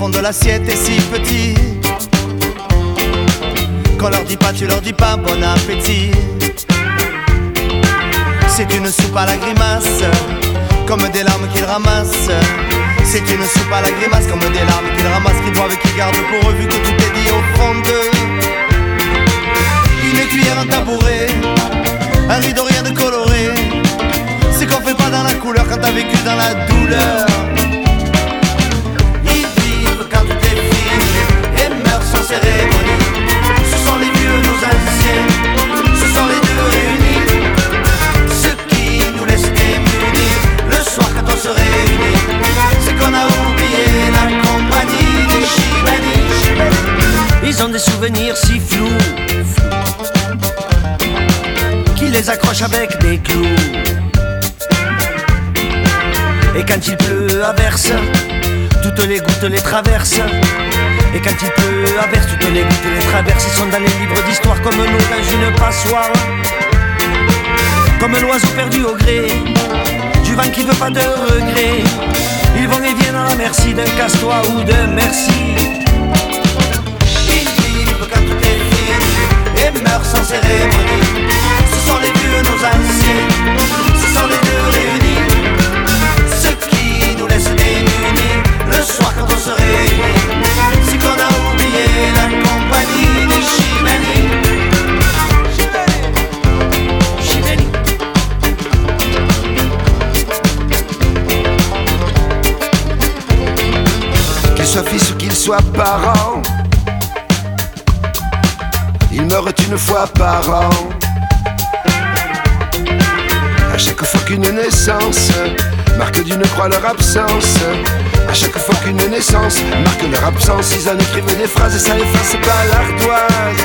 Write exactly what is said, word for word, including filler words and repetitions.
fond de l'assiette est si petit qu'on leur dit pas, tu leur dis pas bon appétit. C'est une soupe à la grimace, comme des larmes qu'ils ramassent. C'est une soupe à la grimace, comme des larmes qu'ils ramassent, qu'ils boivent et qu'ils gardent pour eux, vu que tout est dit au fond d'eux. Une cuillère, un tabouret, un rideau, rien de coloré. C'est qu'on fait pas dans la couleur quand t'as vécu dans la douleur. Ils vivent quand tout est fini et meurent sans cérémonie. Ce sont les vieux, nos anciens, ce sont les deux réunis, ceux qui nous laissent démunis. Le soir quand on se réunit, c'est qu'on a oublié la compagnie des Chibani. Ils ont des souvenirs si flous qui les accrochent avec des clous. Et quand il pleut à verse, toutes les gouttes les traversent. Et quand il pleut à verse, toutes les gouttes les traversent. Ils sont dans les livres d'histoire comme nous dans une passoire, comme l'oiseau perdu au gré du vent qui veut pas de regret. Ils vont et viennent à la merci d'un casse-toi ou de merci. Ils vivent quand tout est fini et meurent sans cérémonie. Ce sont les vieux, nos anciens, ce sont les deux réunis, ceux qui nous laissent démunis. Le soir quand on se réunit, c'est qu'on a oublié la compagnie des Chibani. Chibani. Qu'ils soient fils ou qu'ils soient parents, ils meurent une fois par an. À chaque fois qu'une naissance marque d'une croix leur absence, à chaque fois qu'une naissance marque leur absence, ils en écrivent des phrases et ça efface pas l'ardoise.